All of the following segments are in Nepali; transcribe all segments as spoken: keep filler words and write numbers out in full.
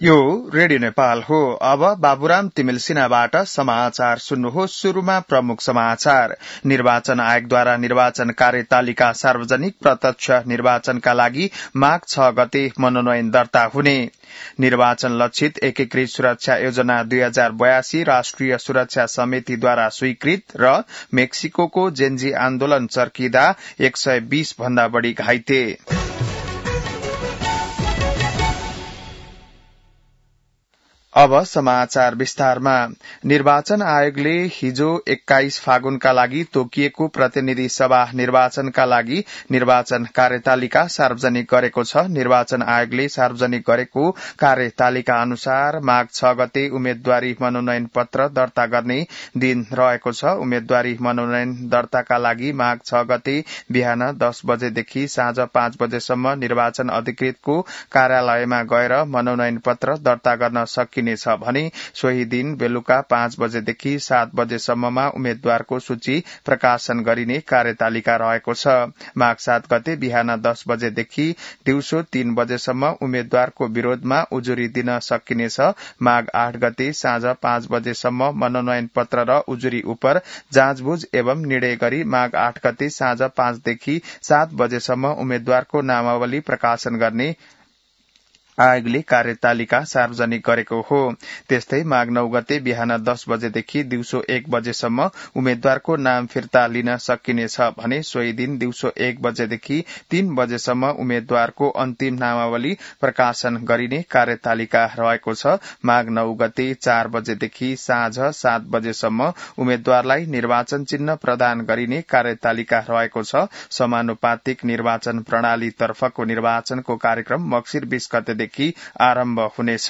यो रेडियो नेपाल हो। अब बाबुराम तिमिल सिन्हाबाट समाचार सुन्नुहोस्। शुरूमा प्रमुख समाचार। निर्वाचन आयोगद्वारा निर्वाचन कार्यतालिका सार्वजनिक प्रत्यक्ष निर्वाचनका लागि माघ छ गते मनोनयन दर्ता हुने। निर्वाचन लक्षित एकीकृत सुरक्षा योजना दुई हजार बयासी राष्ट्रिय सुरक्षा समितिद्वारा स्वीकृत र मेक्सिको जेन्जी आन्दोलन चर्किदा एक सय बीस भन्दा बढ़ी घाइते। अब समाचार विस्तारमा। निर्वाचन आयोगले हिजो एक्काइस फागुनका लागि तोकिएको प्रतिनिधि सभा निर्वाचनका लागि निर्वाचन कार्यतालिका सार्वजनिक गरेको छ। निर्वाचन आयोगले सार्वजनिक गरेको कार्यतालिका अनुसार माघ छ गते उम्मेद्वारी मनोनयन पत्र दर्ता गर्ने दिन रहेको छ। उम्मेद्वारी मनोनयन दर्ताका लागि माघ छ गते बिहान दस बजेदेखि साँझ पाँच बजेसम्म निर्वाचन अधिकृतको कार्यालयमा गएर मनोनयन पत्र दर्ता गर्न सकिन्छ भने सोही दिन बेलुका पाँच बजेदेखि सात बजेसम्ममा उम्मेद्वारको सूची प्रकाशन गरिने कार्यतालिका रहेको छ। माघ सात गते बिहान दस बजेदेखि दिउँसो तीन बजेसम्म उम्मेद्वारको विरोधमा उजुरी दिन सकिनेछ। माघ आठ गते साँझ पाँच बजेसम्म मनोनयन पत्र र उजुरी उपर जाँचबुझ एवं निर्णय गरी माघ आठ गते साँझ पाँचदेखि सात बजेसम्म उम्मेद्वारको नामावली प्रकाशन गर्ने आयोगले कार्यतालिका सार्वजनिक गरेको हो। त्यस्तै माघ नौ गते बिहान दस बजेदेखि दिउँसो एक बजेसम्म उम्मेद्वारको नाम फिर्ता लिन सकिनेछ भने सोही दिन दिउँसो एक बजेदेखि तीन बजेसम्म उम्मेद्वारको अन्तिम नामावली प्रकाशन गरिने कार्यतालिका रहेको छ। माघ नौ गते चार बजेदेखि साँझ सात बजेसम्म उम्मेद्वारलाई निर्वाचन चिन्ह प्रदान गरिने कार्यतालिका रहेको छ। समानुपातिक निर्वाचन प्रणाली तर्फको निर्वाचनको कार्यक्रम मक्सिर बीस गते देखि आरम्भ हुनेछ।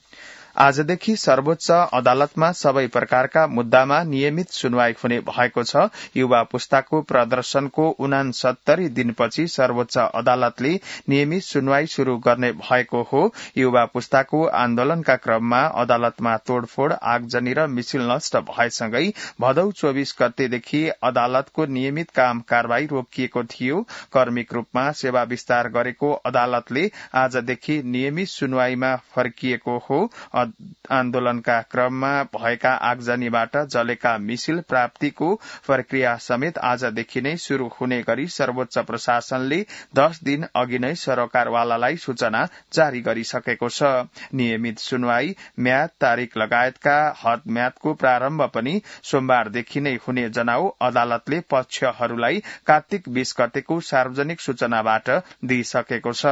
आजदेखि सर्वोच्च अदालतमा सबै प्रकारका मुद्दामा नियमित सुनवाई हुने भएको छ। युवा पुस्ताको प्रदर्शनको उनासत्तरी दिनपछि सर्वोच्च अदालतले नियमित सुनवाई शुरू गर्ने भएको हो। युवा पुस्ताको आन्दोलनका क्रममा अदालतमा तोड़फोड़, आगजनी र मिছিল नष्ट भएसँगै भदौ चौबीस गतेदेखि अदालतको नियमित काम कारवाही रोकिएको थियो। कर्मिक रूपमा सेवा विस्तार गरेको अदालतले आजदेखि नियमित सुनवाईमा फर्किएको हो। आन्दोलनका क्रममा भएका आगजनीबाट जलेका मिसिल प्राप्तिको प्रक्रिया समेत आजदेखि नै शुरू हुने गरी सर्वोच्च प्रशासनले दस दिन अघि नै सरकारवालालाई सूचना जारी गरिसकेको छ। नियमित सुनवाई, म्याद तारिक लगायतका हद म्यादको प्रारम्भ पनि सोमबारदेखि नै हुने जनाउ अदालतले पक्षहरूलाई कार्तिक बीस गतेको सार्वजनिक सूचनाबाट दिइसकेको छ।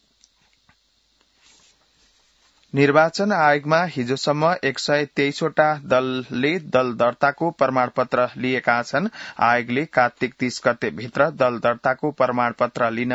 निर्वाचन आयोगमा हिजोसम्म एक सय तेइसवटा दलले दल दर्ताको प्रमाणपत्र लिएका छन्। आयोगले कार्तिक तीस गते भित्र दल दर्ताको प्रमाणपत्र लिन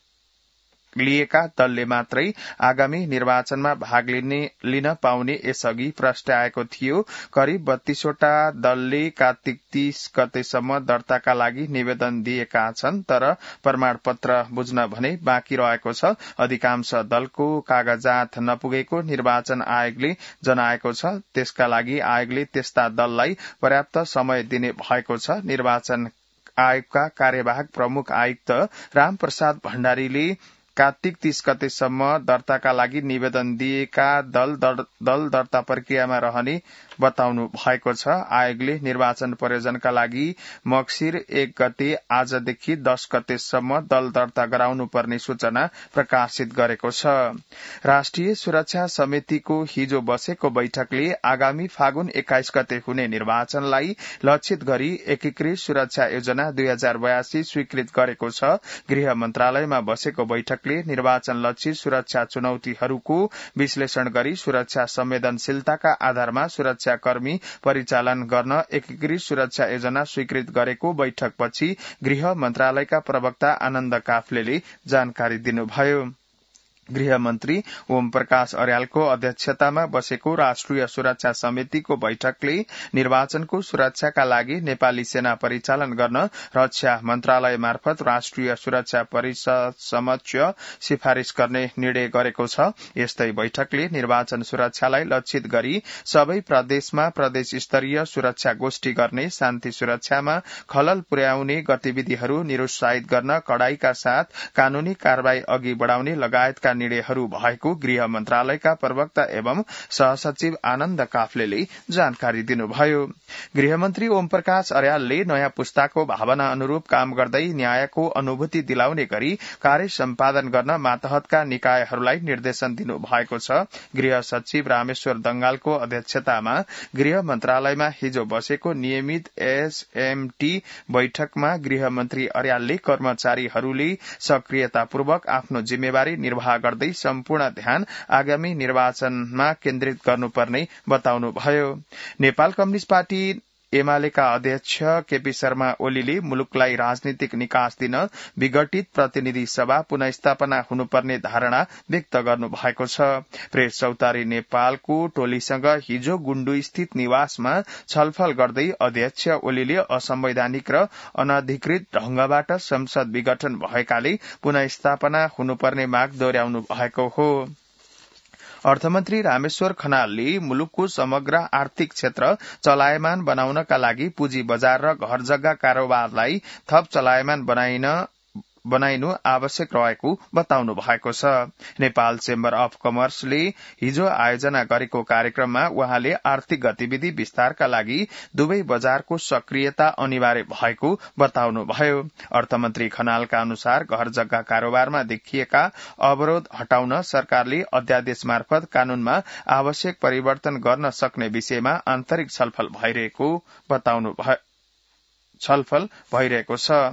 लिएका दलले मात्रै आगामी निर्वाचनमा भाग लिने लिन पाउने यसअघि प्रस्ट्याएको थियो। करिब बत्तीसवटा दलले कार्तिक तीस गतेसम्म दर्ताका लागि निवेदन दिएका छन्, तर प्रमाणपत्र बुझ्न भने बाँकी रहेको छ। अधिकांश दलको कागजात नपुगेको निर्वाचन आयोगले जनाएको छ। त्यसका लागि आयोगले त्यस्ता दललाई पर्याप्त समय दिने भएको छ। निर्वाचन आयोगका कार्यवाहक प्रमुख आयुक्त रामप्रसाद भण्डारीले कार्तिक तीस गतेसम्म दर्ताका लागि निवेदन दिएका दल दल दर्ता प्रक्रियामा रहने बताउनु भएको छ। आयोगले निर्वाचन प्रयोजनका लागि मक्सिर एक गते आजदेखि दस गतेसम्म दल दर्ता गराउनु पर्ने सूचना प्रकाशित गरेको छ। राष्ट्रिय सुरक्षा समितिको हिजो बसेको बैठकले आगामी फागुन एक्काइस गते हुने निर्वाचनलाई लक्षित गरी एकीकृत सुरक्षा योजना दुई हजार बयासी स्वीकृत गरेको छ। गृह मन्त्रालयमा बसेको बैठकले निर्वाचन लक्षित सुरक्षा चुनौतीहरूको विश्लेषण गरी सुरक्षा संवेदनशीलताका आधारमा सुरक्षा कर्मी परिचालन गर्न एकीकृत सुरक्षा योजना स्वीकृत गरेको बैठकपछि गृह मन्त्रालयका प्रवक्ता आनन्द काफ्लेले जानकारी दिनुभयो। गृह मन्त्री ओम प्रकाश अर्यालको अध्यक्षतामा बसेको राष्ट्रिय सुरक्षा समितिको बैठकले निर्वाचनको सुरक्षाका लागि नेपाली सेना परिचालन गर्न रक्षा मन्त्रालय मार्फत राष्ट्रिय सुरक्षा परिषद समक्ष सिफारिश गर्ने निर्णय गरेको छ। यस्तै बैठकले निर्वाचन सुरक्षालाई लक्षित गरी सबै प्रदेशमा प्रदेश स्तरीय सुरक्षा गोष्ठी गर्ने, शान्ति सुरक्षामा खलल पुर्याउने गतिविधिहरू निरुत्साहित गर्न कड़ाईका साथ कानूनी कार्यवाही अघि बढ़ाउने लगायतका निर्णयहरू भएको गृह मन्त्रालयका प्रवक्ता एवं सहसचिव आनन्द काफ्लेले जानकारी दिनुभयो। गृहमन्त्री ओम प्रकाश अर्यालले नयाँ पुस्ताको भावना अनुरूप काम गर्दै न्यायको अनुभूति दिलाउने गरी कार्य सम्पादन गर्न मातहतका निकायहरूलाई निर्देशन दिनु भएको छ। गृह सचिव रामेश्वर दंगालको अध्यक्षतामा गृह मन्त्रालयमा हिजो बसेको नियमित एसएमटी बैठकमा गृहमन्त्री अर्यालले कर्मचारीहरूले सक्रियतापूर्वक आफ्नो जिम्मेवारी निर्वाह गर्दै सम्पूर्ण ध्यान आगामी निर्वाचनमा केन्द्रित गर्नुपर्ने बताउनुभयो। नेपाल कम्युनिष्ट पार्टी एमालेका अध्यक्ष केपी शर्मा ओलीले मुलुकलाई राजनीतिक निकास दिन विघटित प्रतिनिधि सभा पुनःस्थापना हुनुपर्ने धारणा व्यक्त गर्नु भएको छ। प्रेस चौतारी नेपालको टोलीसँग हिजो गुण्डु स्थित निवासमा छलफल गर्दै अध्यक्ष ओलीले असंवैधानिक र अनधिकृत ढंगबाट संसद विघटन भएकाले पुनःस्थापना हुनुपर्ने माग दोहोर्याउनु भएको हो। अर्थमन्त्री रामेश्वर खनालले मुलुकको समग्र आर्थिक क्षेत्र चलायमान बनाउनका लागि पुँजी बजार र घर जग्गा कारोबारलाई थप चलायमान बनाइन बनाइनु आवश्यक रहेको बताउनु भएको छ। नेपाल चेम्बर अफ कमर्सले हिजो आयोजना गरेको कार्यक्रममा उहाँले आर्थिक गतिविधि विस्तारका लागि दुवै बजारको सक्रियता अनिवार्य भएको बताउनुभयो। अर्थमन्त्री खनालका अनुसार घर जग्गा कारोबारमा देखिएका अवरोध हटाउन सरकारले अध्यादेश मार्फत कानूनमा आवश्यक परिवर्तन गर्न सक्ने विषयमा आन्तरिक छलफल भइरहेको बताउनु छलफल भइरहेको छ।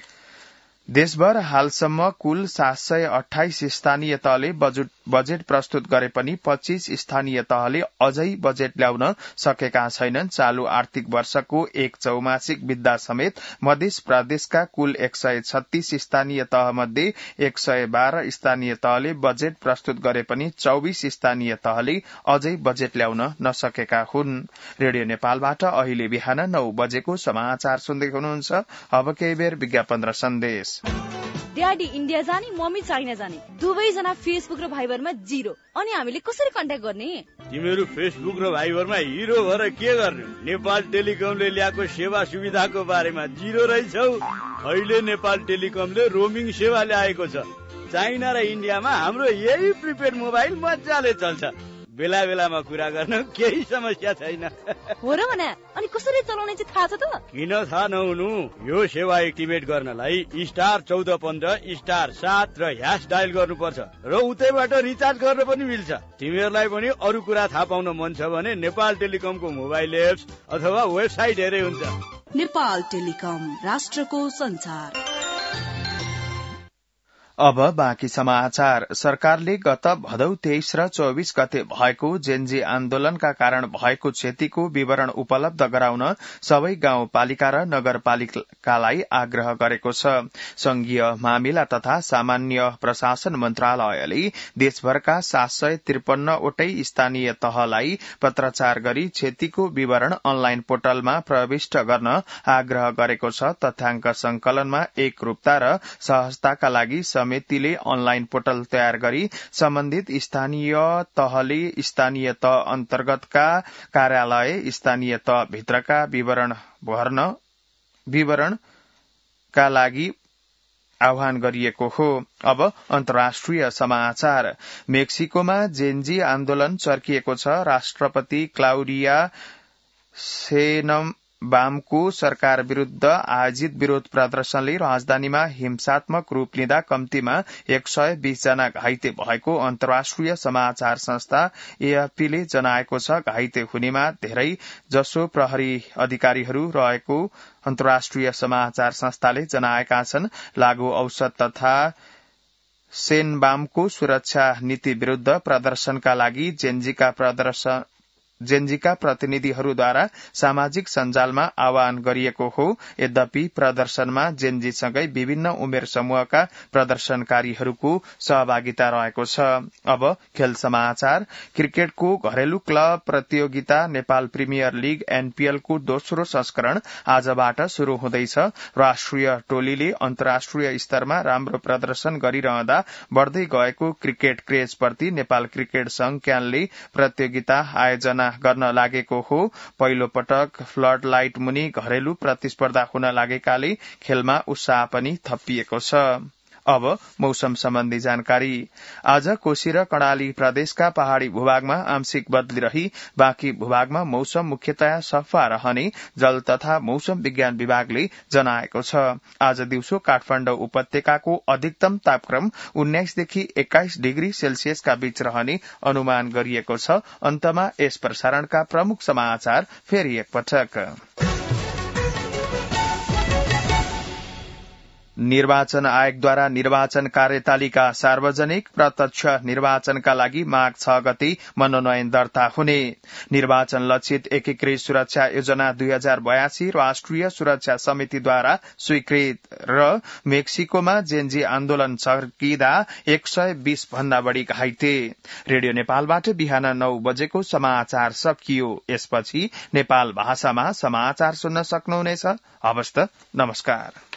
देशभर हालसम्म कुल सात सय अठाइस स्थानीय तहले बजेट प्रस्तुत गरे पनि पच्चीस स्थानीय तहले अझै बजेट ल्याउन सकेका छैनन्। चालू आर्थिक वर्षको एक चौमासिक बित्दा समेत मध्य प्रदेशका कुल एक सय छत्तीस स्थानीय तह मध्ये एक सय बाह्र स्थानीय तहले बजेट प्रस्तुत गरे पनि चौबिस स्थानीय तहले अझै बजेट ल्याउन नसकेका हुन्। रेडियो नेपालबाट अहिले बिहान नौ बजेको समाचार सुन्दै हुनुहुन्छ। अब केही बेर विज्ञापन र सन्देश। ड्याडी इन्डिया जाने मम्मी चाइना जाने दुवैजना फेसबुक र भाइबरमा जिरो, अनि हामीले कसरी कन्ट्याक्ट गर्ने? तिमीहरू फेसबुक र भाइबरमा हिरो भएर के गर्ने? नेपाल टेलिकमले ल्याएको सेवा सुविधाको बारेमा जिरो रहेछौ। अहिले नेपाल टेलिकमले रोमिङ सेवा ल्याएको छ। चाइना र इन्डियामा हाम्रो यही प्रिपेड मोबाइल मजाले चल्छ। बेला बेलामा कुरा गर्न केही समस्या छैन। हो र भने अनि कसरी चलाउने चाहिँ थाहा छ त? किन थाहा नहुनु? यो सेवा एक्टिभेट गर्नलाई स्टार चौध पन्ध्र स्टार सात र ह्यास डायल गर्नुपर्छ र उतैबाट रिचार्ज गर्न पनि मिल्छ। तिमीहरूलाई पनि अरू कुरा थाहा पाउन मन छ भने नेपाल टेलिकमको मोबाइल एप्स अथवा वेबसाइट हेरे हुन्छ। नेपाल टेलिकम, राष्ट्रको संचार। अब बाँकी समाचार। सरकारले गत भदौ तेइस र चौबिस गते भएको जेनजी आन्दोलनका कारण भएको क्षतिको विवरण उपलब्ध गराउन सबै गाउँपालिका र नगरपालिकालाई आग्रह गरेको छ। संघीय मामिला तथा सामान्य प्रशासन मन्त्रालयले देशभरका सात सय त्रिपन्नवटै स्थानीय तहलाई पत्राचार गरी क्षतिको विवरण अनलाइन पोर्टलमा प्रविष्ट गर्न आग्रह गरेको छ। तथ्याङ्क संकलनमा एकरूपता र सहजताका लागि समितिले अनलाइन पोर्टल तयार गरी सम्बन्धित स्थानीय तहले स्थानीय तह अन्तर्गतका कार्यालय स्थानीय तह भित्रका विवरण भर्न विवरणका लागि आह्वान गरिएको हो। अब अन्तर्राष्ट्रिय समाचार। मेक्सिकोमा जेनजी आन्दोलन चर्किएको छ। राष्ट्रपति क्लाउडिया शेनबामको सरकार विरूद्ध आयोजित विरोध प्रदर्शनले राजधानीमा हिंसात्मक रूप लिँदा कम्तीमा एक सय बीस जना घाइते भएको अन्तर्राष्ट्रिय समाचार संस्था एएफपीले जनाएको छ। घाइते हुनेमा धेरै जसो प्रहरी अधिकारीहरू रहेको अन्तर्राष्ट्रिय समाचार संस्थाले जनाएका छन्। लागू औषध तथा शेनबामको सुरक्षा नीति विरूद्ध प्रदर्शनका लागि जेनजीका प्रदर्शन जेनजीका प्रतिनिधिहरूद्वारा सामाजिक सञ्जालमा आह्वान गरिएको हो। यद्यपि प्रदर्शनमा जेनजीसँगै विभिन्न उमेर समूहका प्रदर्शनकारीहरूको सहभागिता रहेको छ। अब खेल समाचार। क्रिकेटको घरेलु क्लब प्रतियोगिता नेपाल प्रिमियर लीग एनपीएलको दोस्रो संस्करण आजबाट शुरू हुँदैछ। राष्ट्रिय टोलीले अन्तर्राष्ट्रिय स्तरमा राम्रो प्रदर्शन गरिरहँदा बढ़दै गएको क्रिकेट क्रेजप्रति नेपाल क्रिकेट संघ क्यानले प्रतियोगिता आयोजना गर्न लागेको हो। पहिलो पटक फ्लड लाइट मुनि घरेलु प्रतिस्पर्धा हुन लागेकाले खेलमा उत्साह पनि थपिएको छ। अब मौसम सम्बन्धी जानकारी। आज कोशी र कर्णाली प्रदेशका पहाड़ी भूभागमा आंशिक बदली रही बाँकी भूभागमा मौसम मुख्यतया सफा रहने जल तथा मौसम विज्ञान विभागले जनाएको छ। आज दिउँसो काठमाडौँ उपत्यकाको अधिकतम तापक्रम उन्नाइसदेखि एक्काइस डिग्री सेल्सियसका बीच रहने अनुमान गरिएको छ। अन्तमा यस प्रसारणका प्रमुख समाचार फेरि एकपटक। निर्वाचन आयोगद्वारा निर्वाचन कार्यतालिका सार्वजनिक प्रत्यक्ष निर्वाचनका लागि माघ छ गते मनोनयन दर्ता हुने। निर्वाचन लक्षित एकीकृत सुरक्षा योजना दुई हजार बयासी राष्ट्रिय सुरक्षा समितिद्वारा स्वीकृत र मेक्सिकोमा जेन्जी आन्दोलन चर्किँदा एक सय बीस भन्दा बढ़ी घाइते। रेडियो नेपालबाट बिहान नौ बजेको समाचार सकियो। यसपछि नेपाल भाषामा समाचार सुन्न सक्नुहुनेछ। हवस् त, नमस्कार।